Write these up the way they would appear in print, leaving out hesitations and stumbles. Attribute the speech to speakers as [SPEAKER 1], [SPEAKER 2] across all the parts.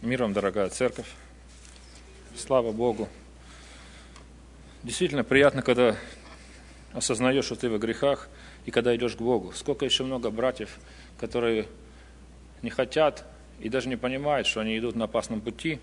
[SPEAKER 1] Миром, дорогая церковь. Слава Богу. Действительно приятно, когда осознаешь, что ты во грехах, и когда идешь к Богу. Сколько еще много братьев, которые не хотят и даже не понимают, что они идут на опасном пути.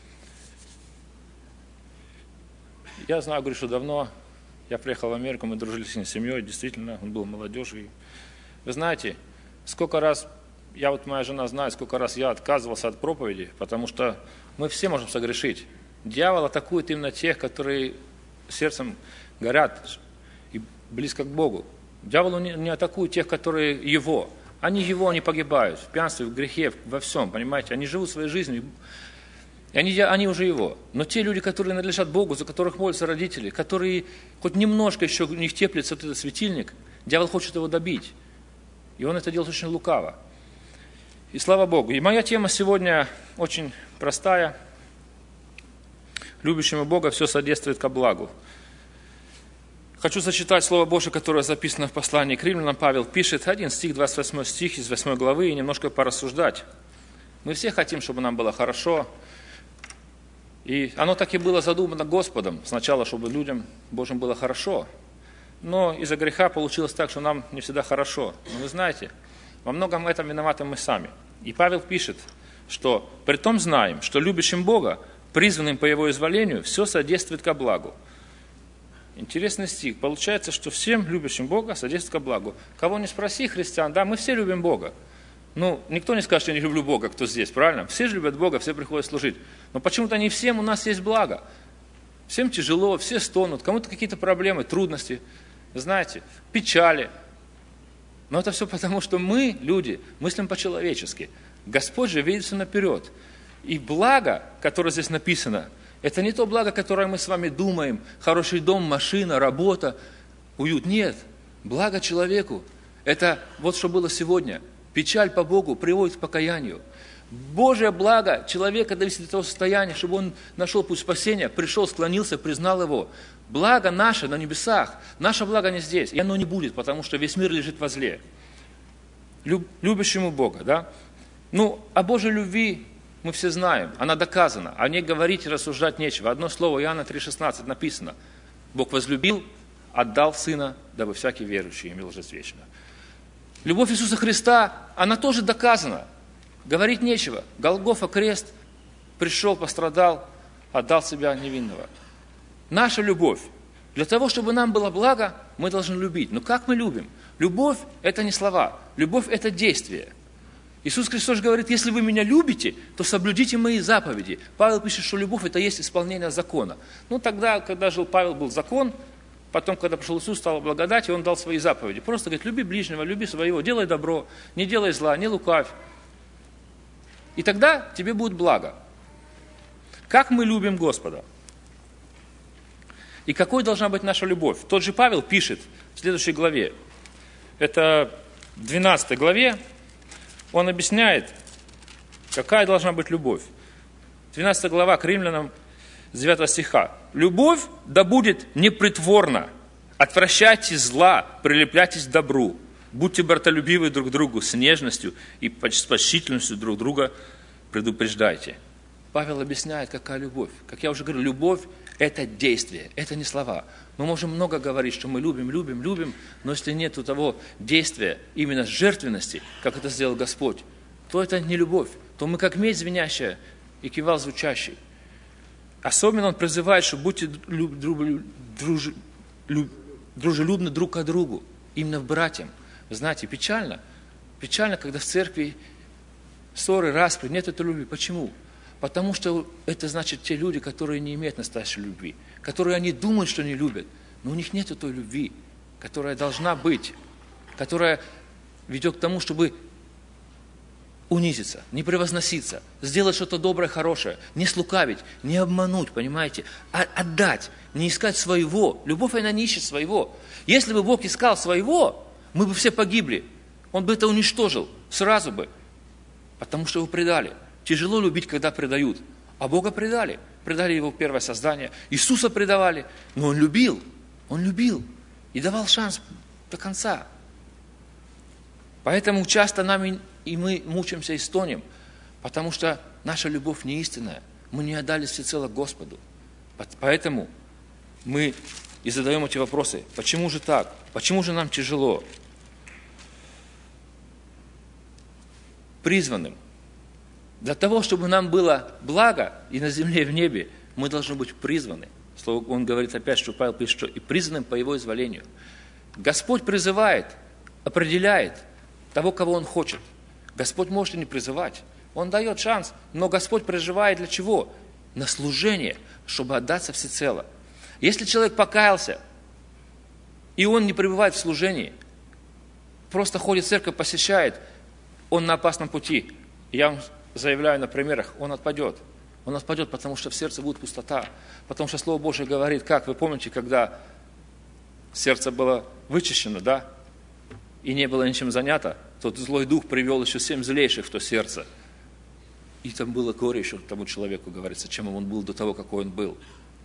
[SPEAKER 1] Я знаю, говорю, что давно я приехал в Америку, мы дружили с ней семьей, действительно, он был молодежью. Вы знаете, сколько раз, моя жена знает, сколько раз я отказывался от проповеди, потому что мы все можем согрешить. Дьявол атакует именно тех, которые сердцем горят и близко к Богу. Дьявол не атакует тех, которые его. Они погибают в пьянстве, в грехе, во всем, понимаете? Они живут своей жизнью, и они уже его. Но те люди, которые надлежат Богу, за которых молятся родители, которые хоть немножко еще у них теплится вот этот светильник, дьявол хочет его добить. И он это делает очень лукаво. И слава Богу. И моя тема сегодня очень простая. Любящему Бога все содействует ко благу. Хочу зачитать Слово Божие, которое записано в послании к Римлянам. Павел пишет, 1 стих, 28 стих из 8 главы, и немножко порассуждать. Мы все хотим, чтобы нам было хорошо. И оно так и было задумано Господом. Сначала, чтобы людям Божьим было хорошо. Но из-за греха получилось так, что нам не всегда хорошо. Но вы знаете, во многом этом виноваты мы сами. И Павел пишет, что «Притом знаем, что любящим Бога, призванным по Его изволению, все содействует ко благу». Интересный стих. Получается, что всем любящим Бога содействует ко благу. Кого не спроси, христиан, да, мы все любим Бога. Никто не скажет, что я не люблю Бога, кто здесь, правильно? Все же любят Бога, все приходят служить. Но почему-то не всем у нас есть благо. Всем тяжело, все стонут, кому-то какие-то проблемы, трудности, знаете, печали. Но это все потому, что мы, люди, мыслим по-человечески. Господь же видит все наперед. И благо, которое здесь написано, это не то благо, которое мы с вами думаем, хороший дом, машина, работа, уют. Нет, благо человеку. Это вот что было сегодня. Печаль по Богу приводит к покаянию. Божье благо человека довести до того состояния, чтобы он нашел путь спасения, пришел, склонился, признал его. Благо наше на небесах, наше благо не здесь, и оно не будет, потому что весь мир лежит во зле. Любящему Бога, да? О Божьей любви мы все знаем, она доказана, о ней говорить и рассуждать нечего. Одно слово, Иоанна 3,16 написано. Бог возлюбил, отдал Сына, дабы всякий верующий имел жизнь вечную. Любовь Иисуса Христа, она тоже доказана. Говорить нечего. Голгофа, крест, пришел, пострадал, отдал себя невинного. Наша любовь. Для того, чтобы нам было благо, мы должны любить. Но как мы любим? Любовь – это не слова. Любовь – это действие. Иисус Христос говорит, если вы меня любите, то соблюдите мои заповеди. Павел пишет, что любовь – это есть исполнение закона. Тогда, когда жил Павел, был закон. Потом, когда пришел Иисус, стала благодать, и Он дал свои заповеди. Просто говорит, люби ближнего, люби своего, делай добро, не делай зла, не лукавь. И тогда тебе будет благо. Как мы любим Господа? И какой должна быть наша любовь? Тот же Павел пишет в следующей главе. Это в 12 главе. Он объясняет, какая должна быть любовь. 12 глава к Римлянам, с 9 стиха. «Любовь да будет непритворна. Отвращайтесь зла, прилепляйтесь к добру. Будьте братолюбивы друг к другу с нежностью и с почтительностью друг друга предупреждайте». Павел объясняет, какая любовь. Как я уже говорю, любовь – это действие, это не слова. Мы можем много говорить, что мы любим, но если нет того действия, именно жертвенности, как это сделал Господь, то это не любовь. То мы как медь звенящая и кивал звучащий. Особенно он призывает, что будьте дружелюбны друг к другу, именно к братьям. Вы знаете, печально, когда в церкви ссоры, распри, нет этой любви. Почему? Потому что это значит те люди, которые не имеют настоящей любви, которые они думают, что не любят, но у них нет той любви, которая должна быть, которая ведет к тому, чтобы унизиться, не превозноситься, сделать что-то доброе, хорошее, не слукавить, не обмануть, понимаете, а отдать, не искать своего. Любовь, она не ищет своего. Если бы Бог искал своего, мы бы все погибли. Он бы это уничтожил сразу бы, потому что его предали. Тяжело любить, когда предают, а Бога предали. Предали Его первое создание. Иисуса предавали, но Он любил и давал шанс до конца. Поэтому часто мы мучаемся и стонем, Потому что наша любовь не истинная. Мы не отдались всецело Господу. Поэтому мы и задаем эти вопросы. Почему же так? Почему же нам тяжело? Призванным. Для того, чтобы нам было благо и на земле, и в небе, мы должны быть призваны. Он говорит опять, что Павел пишет, что и призванным по его изволению. Господь призывает, определяет того, кого Он хочет. Господь может и не призывать. Он дает шанс, но Господь призывает для чего? На служение, чтобы отдаться всецело. Если человек покаялся, и он не пребывает в служении, просто ходит в церковь, посещает, он на опасном пути. Я вам заявляю на примерах, он отпадет. Он отпадет, потому что в сердце будет пустота. Потому что Слово Божие говорит, как вы помните, когда сердце было вычищено, да, и не было ничем занято, тот злой дух привел еще 7 злейших в то сердце. И там было горе еще тому человеку, говорится, чем он был до того, какой он был.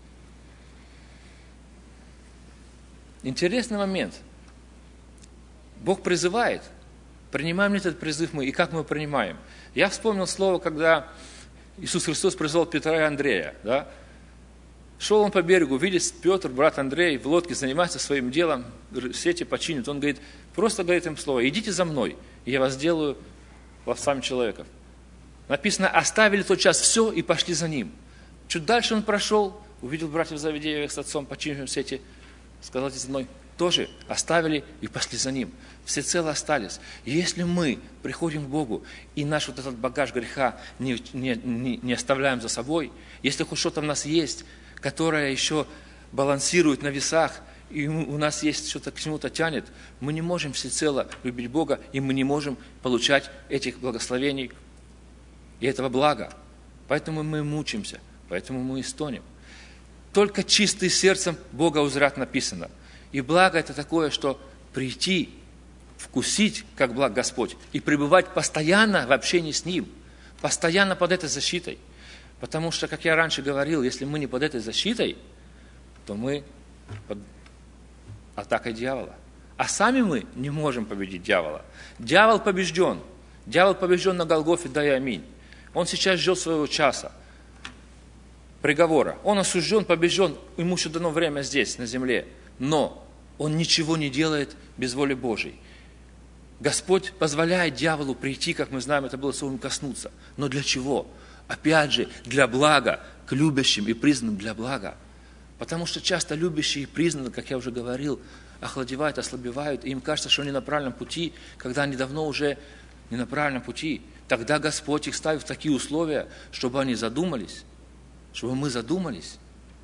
[SPEAKER 1] Интересный момент. Бог призывает. Принимаем ли этот призыв мы и как мы его принимаем? Я вспомнил слово, когда Иисус Христос призвал Петра и Андрея. Да? Шел он по берегу, видит Петр, брат Андрей, в лодке занимается своим делом, сети починит. Он говорит, просто говорит им слово, идите за мной, и я вас сделаю ловцами человеков. Написано, оставили тот час все и пошли за ним. Чуть дальше он прошел, увидел братьев Завидеевых с отцом, починившим сети, сказал, идите за мной. Тоже оставили и пошли за ним. Всецело остались. И если мы приходим к Богу и наш вот этот багаж греха не оставляем за собой, если хоть что-то в нас есть, которое еще балансирует на весах, и у нас есть что-то к чему-то тянет, мы не можем всецело любить Бога, и мы не можем получать этих благословений и этого блага. Поэтому мы мучимся, поэтому мы и стонем. Только чистый сердцем Бога узрят написано. И благо это такое, что прийти, вкусить, как благ Господь, и пребывать постоянно в общении с Ним, постоянно под этой защитой. Потому что, как я раньше говорил, если мы не под этой защитой, то мы под атакой дьявола. А сами мы не можем победить дьявола. Дьявол побежден. Дьявол побежден на Голгофе, да и аминь. Он сейчас ждет своего часа, приговора. Он осужден, побежден, ему еще дано время здесь, на земле. Но он ничего не делает без воли Божьей. Господь позволяет дьяволу прийти, как мы знаем, это было словом коснуться. Но для чего? Опять же, для блага, к любящим и признанным для блага. Потому что часто любящие и признанные, как я уже говорил, охладевают, ослабевают, и им кажется, что они на правильном пути, когда они давно уже не на правильном пути. Тогда Господь их ставит в такие условия, чтобы они задумались, чтобы мы задумались.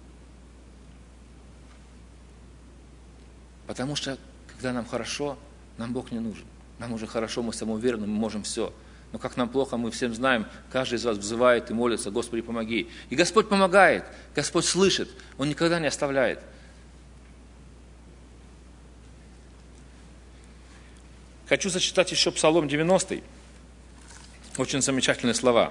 [SPEAKER 1] Потому что, когда нам хорошо, нам Бог не нужен. Нам уже хорошо, мы самоуверены, мы можем все. Но как нам плохо, мы всем знаем, каждый из вас взывает и молится, Господи, помоги. И Господь помогает, Господь слышит, Он никогда не оставляет. Хочу зачитать еще Псалом 90. Очень замечательные слова.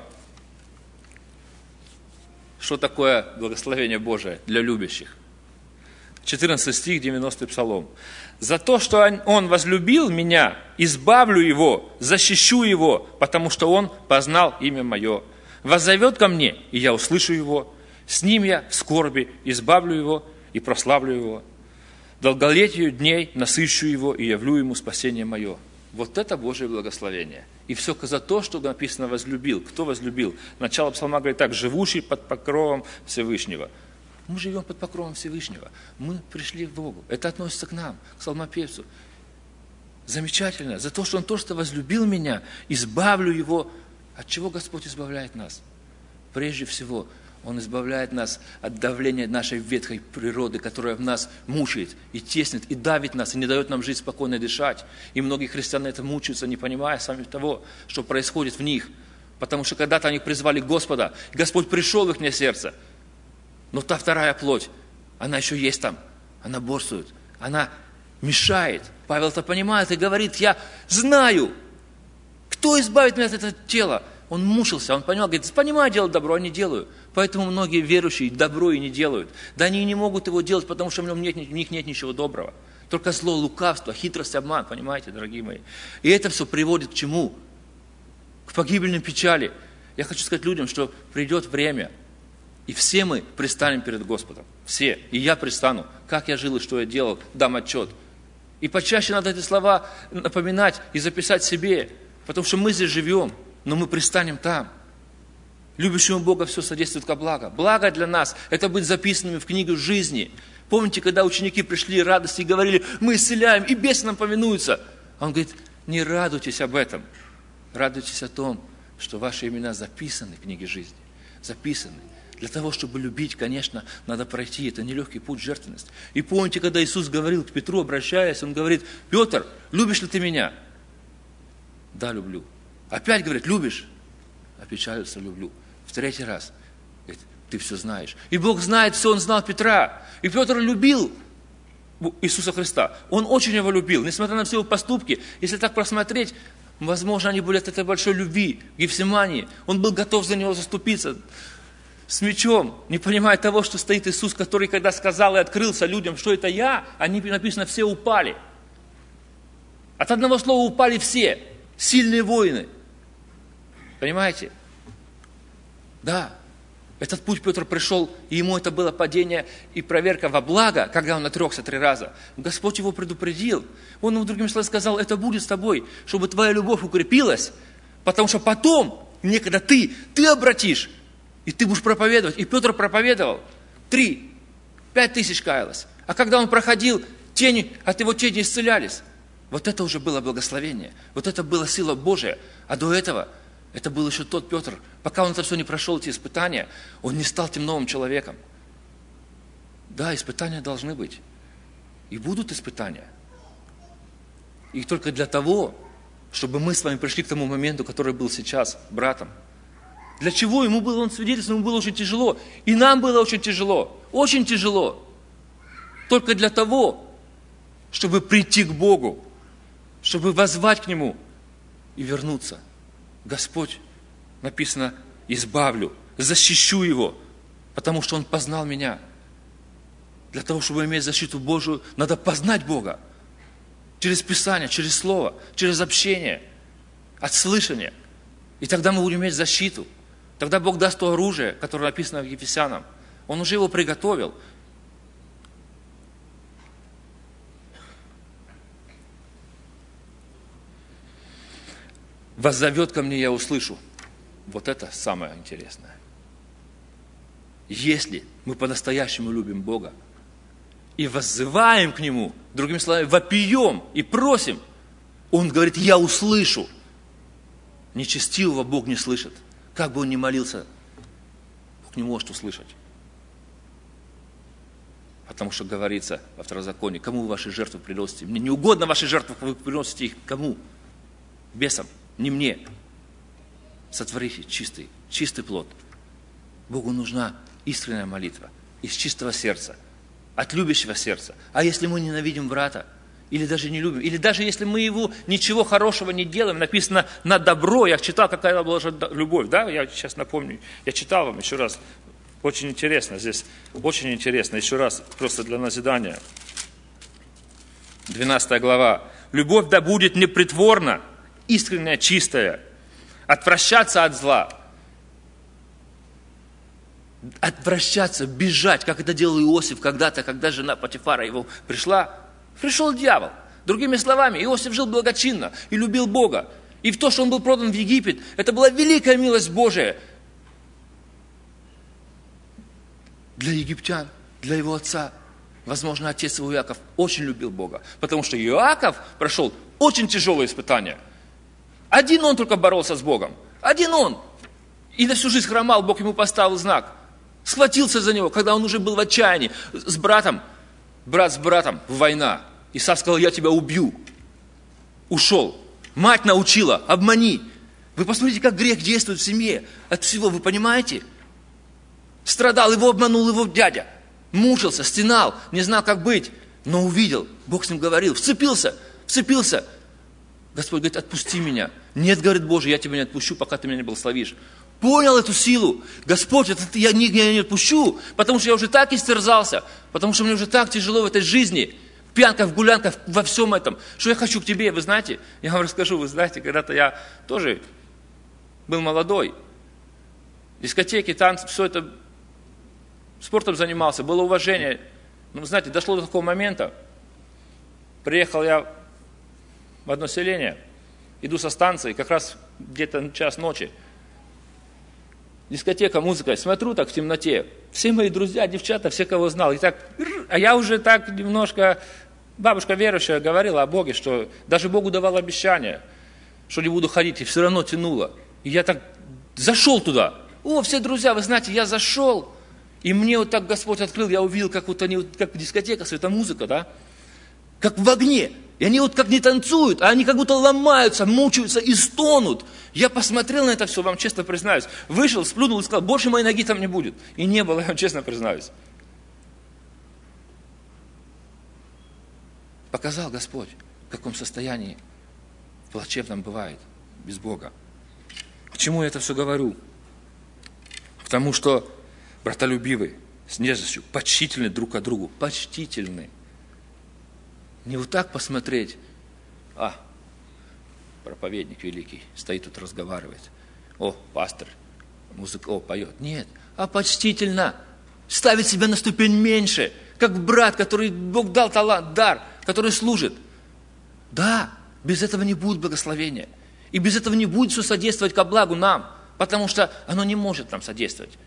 [SPEAKER 1] Что такое благословение Божие для любящих? 14 стих, 90 Псалом. «За то, что Он возлюбил меня, избавлю Его, защищу Его, потому что Он познал имя Мое. Воззовет ко мне, и я услышу Его. С Ним я в скорби избавлю Его и прославлю Его. Долголетию дней насыщу Его и явлю Ему спасение Мое». Вот это Божие благословение. И все за то, что написано «возлюбил». Кто возлюбил? Начало Псалма говорит так: «Живущий под покровом Всевышнего». Мы живем под покровом Всевышнего. Мы пришли к Богу. Это относится к нам, к псалмопевцу. Замечательно. За то, что Он то, что возлюбил меня, избавлю Его. От чего Господь избавляет нас? Прежде всего, Он избавляет нас от давления нашей ветхой природы, которая в нас мучает и теснит, и давит нас, и не дает нам жить спокойно и дышать. И многие христиане это мучаются, не понимая сами того, что происходит в них. Потому что когда-то они призвали Господа, и Господь пришел в их сердце. Но та вторая плоть, она еще есть там, она борствует, она мешает. Павел это понимает и говорит: я знаю, кто избавит меня от этого тела. Он мучился, он понимал, говорит: понимаю, делать добро, а не делаю. Поэтому многие верующие добро и не делают. Да они и не могут его делать, потому что в них нет ничего доброго. Только зло, лукавство, хитрость, обман, понимаете, дорогие мои. И это все приводит к чему? К погибельной печали. Я хочу сказать людям, что придет время, и все мы предстанем перед Господом. Все. И я предстану, как я жил и что я делал, дам отчет. И почаще надо эти слова напоминать и записать себе, потому что мы здесь живем, но мы предстанем там. Любящему Бога все содействует ко благу. Благо для нас – это быть записанными в книгу жизни. Помните, когда ученики пришли радости и говорили, мы исцеляем, и бесы нам повинуются. А он говорит, не радуйтесь об этом. Радуйтесь о том, что ваши имена записаны в книге жизни. Записаны. Для того, чтобы любить, конечно, надо пройти. Это нелегкий путь, жертвенность. И помните, когда Иисус говорил к Петру, обращаясь, Он говорит, Петр, любишь ли ты меня? Да, люблю. Опять говорит, любишь? Опечалился, люблю. В 3-й раз. Говорит, ты все знаешь. И Бог знает все, Он знал Петра. И Петр любил Иисуса Христа. Он очень его любил. Несмотря на все его поступки, если так просмотреть, возможно, они были от этой большой любви, Гефсимании. Он был готов за него заступиться с мечом, не понимая того, что стоит Иисус, который, когда сказал и открылся людям, что это я, они, написано, все упали. От одного слова упали все, сильные воины. Понимаете? Да, этот путь Петр пришел, и ему это было падение и проверка во благо, когда он отрекся 3 раза. Господь его предупредил. Он ему другим словом сказал, это будет с тобой, чтобы твоя любовь укрепилась, потому что потом, некогда ты обратишь, и ты будешь проповедовать. И Петр проповедовал. 5 тысяч каялось. А когда он проходил, тени от его тени исцелялись. Вот это уже было благословение. Вот это была сила Божия. А до этого, это был еще тот Петр. Пока он это все не прошел, эти испытания, он не стал тем новым человеком. Да, испытания должны быть. И будут испытания. И только для того, чтобы мы с вами пришли к тому моменту, который был сейчас братом. Для чего ему было, он свидетельствовал, ему было очень тяжело. И нам было очень тяжело. Очень тяжело. Только для того, чтобы прийти к Богу, чтобы воззвать к Нему и вернуться. Господь, написано, избавлю, защищу Его, потому что Он познал меня. Для того, чтобы иметь защиту Божию, надо познать Бога. Через Писание, через Слово, через общение, от слышания. И тогда мы будем иметь защиту. Тогда Бог даст то оружие, которое написано в Ефесянам. Он уже его приготовил. «Воззовет ко мне, я услышу». Вот это самое интересное. Если мы по-настоящему любим Бога и воззываем к Нему, другими словами, вопием и просим, Он говорит, я услышу. Нечестивого Бог не слышит. Как бы он ни молился, Бог не может услышать. Потому что говорится во Второзаконии, кому вы ваши жертвы приносите? Мне не угодно ваши жертвы, вы приносите их кому? Бесам, не мне. Сотворите чистый плод. Богу нужна искренняя молитва из чистого сердца, от любящего сердца. А если мы ненавидим брата, или даже не любим, или даже если мы его ничего хорошего не делаем, написано на добро, я читал, какая была же любовь, да, я сейчас напомню, я читал вам еще раз, очень интересно, здесь очень интересно, еще раз, просто для назидания, 12 глава, любовь да будет непритворна, искренняя, чистая, отвращаться от зла, отвращаться, бежать, как это делал Иосиф когда-то, когда жена Потифара его пришел дьявол. Другими словами, Иосиф жил благочинно и любил Бога. И в то, что он был продан в Египет, это была великая милость Божия для египтян, для его отца. Возможно, отец его Иаков очень любил Бога, потому что Иаков прошел очень тяжелые испытания. Один он только боролся с Богом. Один он. И на всю жизнь хромал, Бог ему поставил знак. Схватился за него, когда он уже был в отчаянии с братом. Брат с братом, война. Исав сказал, я тебя убью. Ушел. Мать научила, обмани. Вы посмотрите, как грех действует в семье. От всего, вы понимаете? Страдал, его обманул его дядя. Мучился, стенал, не знал, как быть. Но увидел, Бог с ним говорил, вцепился. Господь говорит, отпусти меня. Нет, говорит Боже, я тебя не отпущу, пока ты меня не благословишь. Понял эту силу. Господь, я не отпущу, потому что я уже так истерзался, потому что мне уже так тяжело в этой жизни, в пьянках, в гулянках, во всем этом, что я хочу к тебе. Вы знаете, я вам расскажу, вы знаете, когда-то я тоже был молодой, Дискотеки, танцы, все это, спортом занимался, было уважение. Но, знаете, дошло до такого момента. Приехал я в одно селение, иду со станции, как раз где-то час ночи. Дискотека, музыка, смотрю так в темноте. Все мои друзья, девчата, все, кого знал. И так, а я уже так немножко, бабушка верующая говорила о Боге, что даже Богу давал обещание, что не буду ходить, и все равно тянуло. И я так зашел туда. О, все друзья, вы знаете, я зашел, и мне вот так Господь открыл, я увидел, как вот они, как дискотека, светомузыка, да, как в огне. И они вот как не танцуют, а они как будто ломаются, мучаются и стонут. Я посмотрел на это все, вам честно признаюсь. Вышел, сплюнул и сказал, больше моей ноги там не будет. И не было, я вам честно признаюсь. Показал Господь, в каком состоянии плачевном бывает без Бога. К чему я это все говорю? К тому, что братолюбивы, с нежностью, почтительны друг к другу. Почтительны. Не вот так посмотреть, проповедник великий, стоит тут, разговаривает. О, пастор, поет. Нет, а почтительно. Ставить себя на ступень меньше, как брат, который Бог дал талант, дар, который служит. Да, без этого не будет благословения. И без этого не будет все содействовать ко благу нам, потому что оно не может нам содействовать.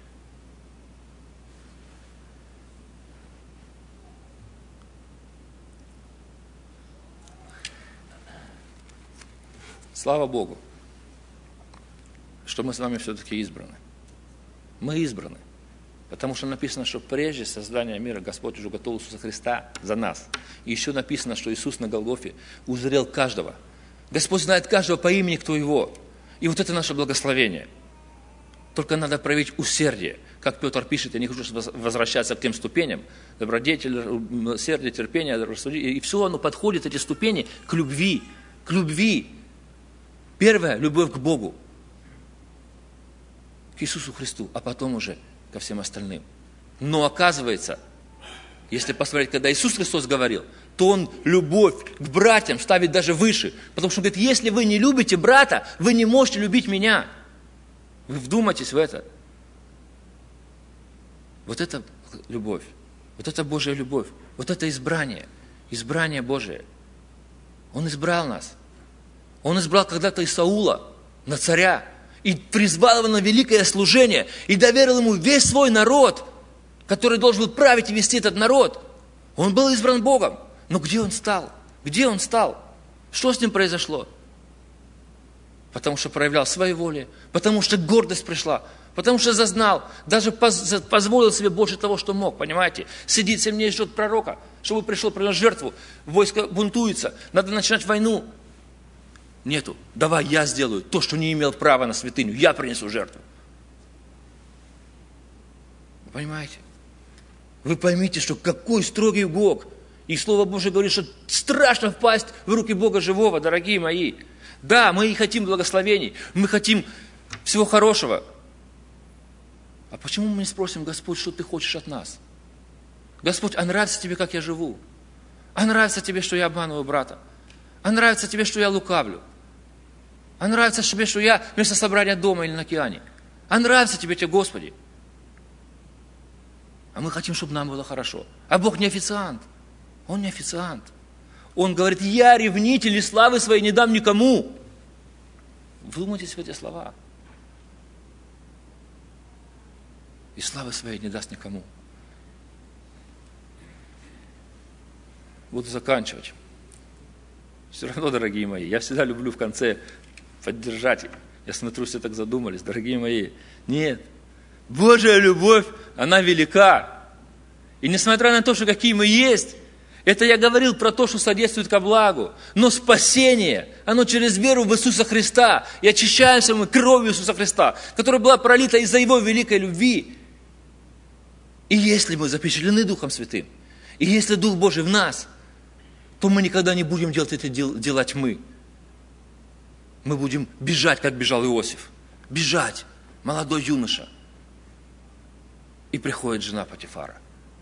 [SPEAKER 1] Слава Богу, что мы с вами все-таки избраны. Мы избраны, потому что написано, что прежде создания мира Господь уже готовил Иисуса Христа за нас. И еще написано, что Иисус на Голгофе узрел каждого. Господь знает каждого по имени, кто его. И вот это наше благословение. Только надо проявить усердие. Как Петр пишет, я не хочу возвращаться к тем ступеням. Добродетель, усердие, терпение, рассудение. И все оно подходит, эти ступени, к любви. К любви. Первое – любовь к Богу, к Иисусу Христу, а потом уже ко всем остальным. Но оказывается, если посмотреть, когда Иисус Христос говорил, то Он любовь к братьям ставит даже выше. Потому что Он говорит, если вы не любите брата, вы не можете любить меня. Вы вдумайтесь в это. Вот это любовь, вот это Божья любовь, вот это избрание Божие. Он избрал нас. Он избрал когда-то Исаула на царя и призвал его на великое служение и доверил ему весь свой народ, который должен был править и вести этот народ. Он был избран Богом. Но где он стал? Где он стал? Что с ним произошло? Потому что проявлял своеволие, потому что гордость пришла, потому что зазнал, даже позволил себе больше того, что мог, понимаете? Сидит 7 дней, ждет пророка, чтобы пришел, принес жертву, войско бунтуется, надо начинать войну. Нету. Давай я сделаю то, что не имел права на святыню. Я принесу жертву. Вы понимаете? Вы поймите, что какой строгий Бог. И Слово Божие говорит, что страшно впасть в руки Бога живого, дорогие мои. Да, мы и хотим благословений. Мы хотим всего хорошего. А почему мы не спросим, Господь, что Ты хочешь от нас? Господь, а нравится Тебе, как я живу? А нравится Тебе, что я обманываю брата? А нравится Тебе, что я лукавлю? А нравится Тебе, что я вместо собрания дома или на океане? А нравится Тебе, Господи? А мы хотим, чтобы нам было хорошо. А Бог не официант. Он не официант. Он говорит, я ревнитель и славы своей не дам никому. Вдумайтесь в эти слова. И славы своей не даст никому. Буду заканчивать. Все равно, дорогие мои, я всегда люблю в конце поддержать. Я смотрю, все так задумались, дорогие мои. Нет. Божья любовь, она велика. И несмотря на то, что какие мы есть, это я говорил про то, что содействует ко благу. Но спасение, оно через веру в Иисуса Христа. И очищаемся мы кровью Иисуса Христа, которая была пролита из-за Его великой любви. И если мы запечатлены Духом Святым, и если Дух Божий в нас, то мы никогда не будем делать это дела тьмы. Мы будем бежать, как бежал Иосиф. Бежать, молодой юноша. И приходит жена Потифара.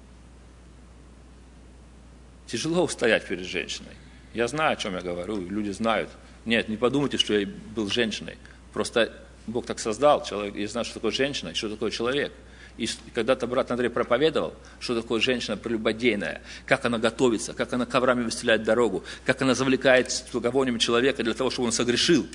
[SPEAKER 1] Тяжело устоять перед женщиной. Я знаю, о чем я говорю, люди знают. Нет, не подумайте, что я был женщиной. Просто Бог так создал, человек, я знаю, что такое женщина, что такое человек. И когда-то брат Андрей проповедовал, что такое женщина прелюбодейная, как она готовится, как она коврами выстеляет дорогу, как она завлекает с благовонием человека для того, чтобы он согрешил.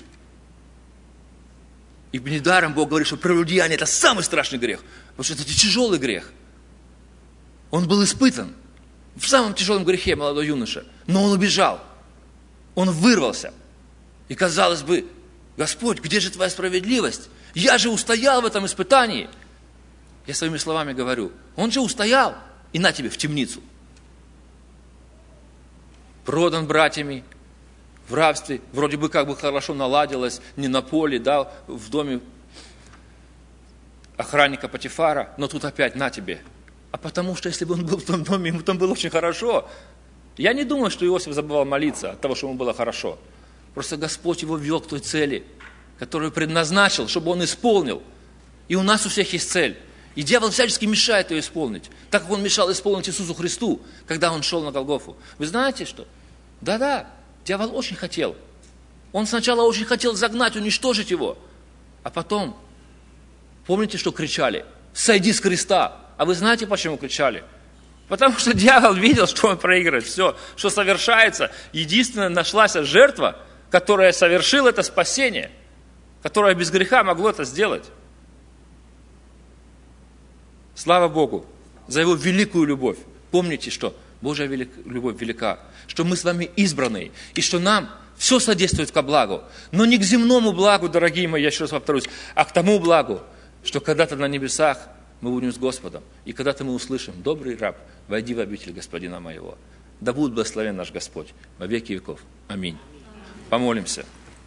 [SPEAKER 1] И недаром Бог говорит, что прелюбодеяние – это самый страшный грех, потому что это тяжелый грех. Он был испытан в самом тяжелом грехе, молодой юноша, но он убежал, он вырвался. И казалось бы, Господь, где же твоя справедливость? Я же устоял в этом испытании. Я своими словами говорю, он же устоял, и на тебе в темницу. Продан братьями, в рабстве, вроде бы как бы хорошо наладилось, не на поле, да, в доме охранника Потифара, но тут опять на тебе. А потому что если бы он был в том доме, ему там было очень хорошо. Я не думаю, что Иосиф забывал молиться от того, что ему было хорошо. Просто Господь его ввел к той цели, которую предназначил, чтобы он исполнил. И у нас у всех есть цель. И дьявол всячески мешает ее исполнить, так как он мешал исполнить Иисусу Христу, когда он шел на Голгофу. Вы знаете что? Да-да, дьявол очень хотел. Он сначала очень хотел загнать, уничтожить его. А потом, помните, что кричали? Сойди с креста. А вы знаете, почему кричали? Потому что дьявол видел, что он проигрывает. Все, что совершается. Единственная нашлась жертва, которая совершила это спасение, которая без греха могло это сделать. Слава Богу за Его великую любовь. Помните, что Божья любовь велика, что мы с вами избранные, и что нам все содействует ко благу. Но не к земному благу, дорогие мои, я еще раз повторюсь, а к тому благу, что когда-то на небесах мы будем с Господом, и когда-то мы услышим: добрый раб, войди в обитель Господина моего. Да будет благословен наш Господь во веки веков. Аминь. Помолимся.